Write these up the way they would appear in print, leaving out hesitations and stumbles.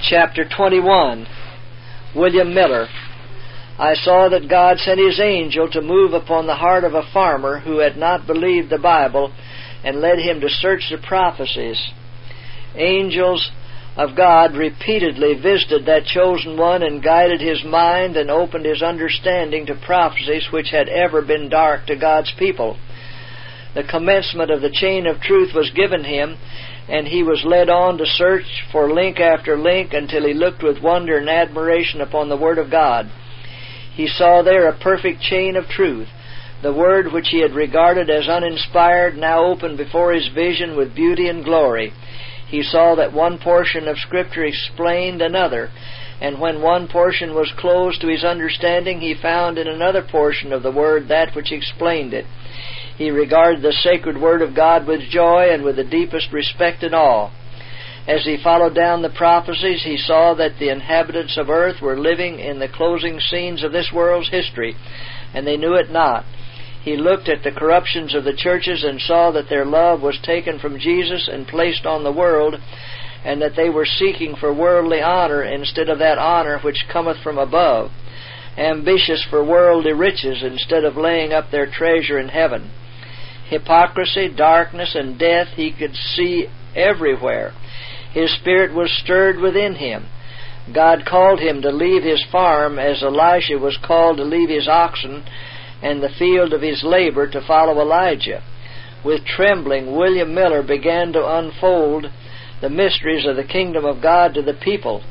Chapter 21. William Miller. I saw that God sent His angel to move upon the heart of a farmer who had not believed the Bible, and led him to search the prophecies. Angels of God repeatedly visited that chosen one and guided his mind and opened his understanding to prophecies which had ever been dark to God's people. The commencement of the chain of truth was given him, and he was led on to search for link after link until he looked with wonder and admiration upon the Word of God. He saw there a perfect chain of truth. The Word which he had regarded as uninspired now opened before his vision with beauty and glory. He saw that one portion of Scripture explained another, and when one portion was closed to his understanding, he found in another portion of the Word that which explained it. He regarded the sacred Word of God with joy and with the deepest respect and awe. As he followed down the prophecies, he saw that the inhabitants of earth were living in the closing scenes of this world's history, and they knew it not. He looked at the corruptions of the churches and saw that their love was taken from Jesus and placed on the world, and that they were seeking for worldly honor instead of that honor which cometh from above, ambitious for worldly riches instead of laying up their treasure in heaven. Hypocrisy, darkness, and death he could see everywhere. His spirit was stirred within him. God called him to leave his farm as Elisha was called to leave his oxen and the field of his labor to follow Elijah. With trembling, William Miller began to unfold the mysteries of the kingdom of God to the people.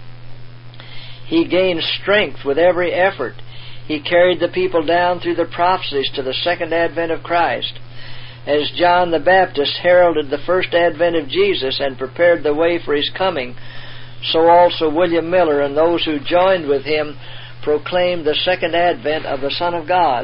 He gained strength with every effort. He carried the people down through the prophecies to the second advent of Christ. As John the Baptist heralded the first advent of Jesus and prepared the way for His coming, so also William Miller and those who joined with him proclaimed the second advent of the Son of God.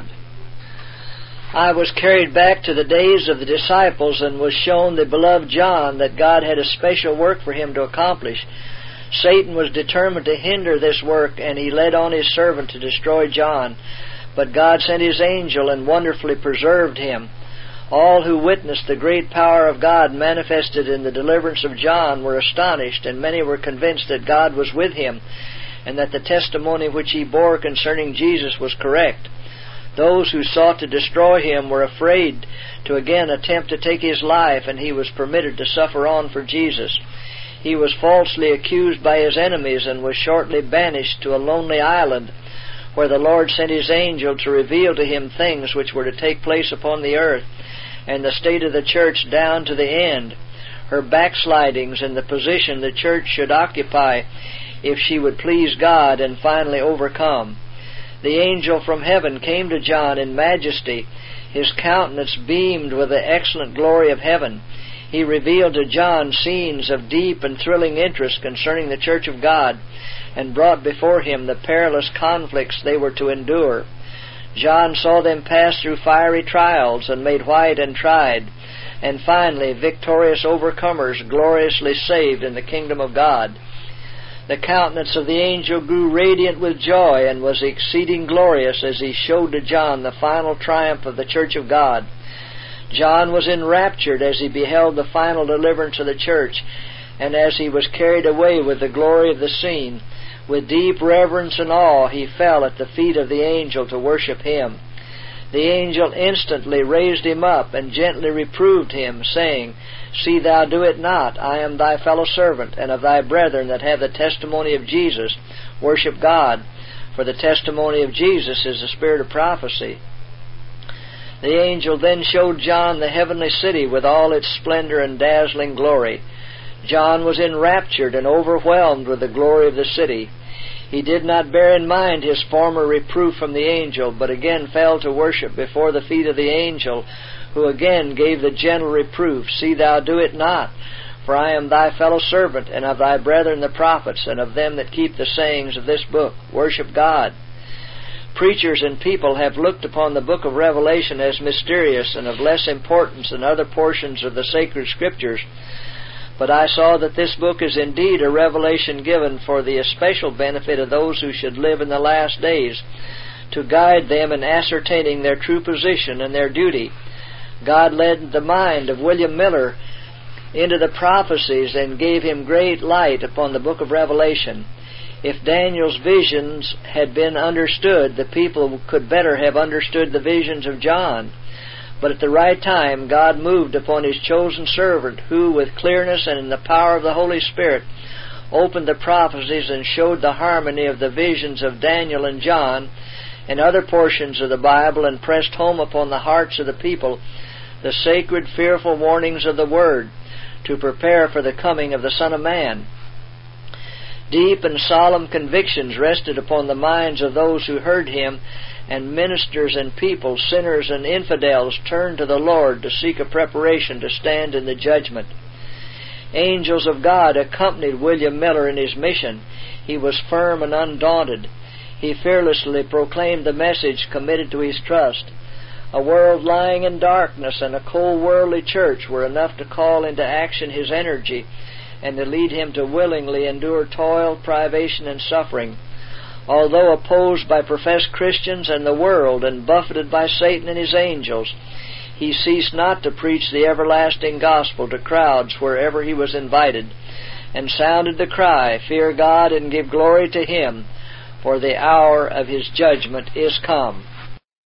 I was carried back to the days of the disciples and was shown the beloved John, that God had a special work for him to accomplish. Satan was determined to hinder this work, and he led on his servant to destroy John. But God sent His angel and wonderfully preserved him. All who witnessed the great power of God manifested in the deliverance of John were astonished, and many were convinced that God was with him, and that the testimony which he bore concerning Jesus was correct. Those who sought to destroy him were afraid to again attempt to take his life, and he was permitted to suffer on for Jesus. He was falsely accused by his enemies and was shortly banished to a lonely island, where the Lord sent His angel to reveal to him things which were to take place upon the earth, and the state of the church down to the end, her backslidings, and the position the church should occupy if she would please God and finally overcome. The angel from heaven came to John in majesty. His countenance beamed with the excellent glory of heaven. He revealed to John scenes of deep and thrilling interest concerning the church of God, and brought before him the perilous conflicts they were to endure. John saw them pass through fiery trials and made white and tried, and finally victorious overcomers gloriously saved in the kingdom of God. The countenance of the angel grew radiant with joy and was exceeding glorious as he showed to John the final triumph of the church of God. John was enraptured as he beheld the final deliverance of the church, and as he was carried away with the glory of the scene, with deep reverence and awe he fell at the feet of the angel to worship him. The angel instantly raised him up and gently reproved him, saying, See thou do it not. I am thy fellow servant, and of thy brethren that have the testimony of Jesus. Worship God, for the testimony of Jesus is the spirit of prophecy. The angel then showed John the heavenly city with all its splendor and dazzling glory. John was enraptured and overwhelmed with the glory of the city. He did not bear in mind his former reproof from the angel, but again fell to worship before the feet of the angel, who again gave the gentle reproof, See thou do it not, for I am thy fellow servant, and of thy brethren the prophets, and of them that keep the sayings of this book. Worship God. Preachers and people have looked upon the book of Revelation as mysterious and of less importance than other portions of the sacred Scriptures. But I saw that this book is indeed a revelation given for the especial benefit of those who should live in the last days, to guide them in ascertaining their true position and their duty. God led the mind of William Miller into the prophecies and gave him great light upon the book of Revelation. If Daniel's visions had been understood, the people could better have understood the visions of John. But at the right time, God moved upon His chosen servant, who, with clearness and in the power of the Holy Spirit, opened the prophecies and showed the harmony of the visions of Daniel and John and other portions of the Bible, and pressed home upon the hearts of the people the sacred, fearful warnings of the Word, to prepare for the coming of the Son of Man. Deep and solemn convictions rested upon the minds of those who heard him, and ministers and people, sinners and infidels, turned to the Lord to seek a preparation to stand in the judgment. Angels of God accompanied William Miller in his mission. He was firm and undaunted. He fearlessly proclaimed the message committed to his trust. A world lying in darkness and a cold worldly church were enough to call into action his energy and to lead him to willingly endure toil, privation, and suffering. Although opposed by professed Christians and the world, and buffeted by Satan and his angels, he ceased not to preach the everlasting gospel to crowds wherever he was invited, and sounded the cry, "Fear God and give glory to Him, for the hour of His judgment is come."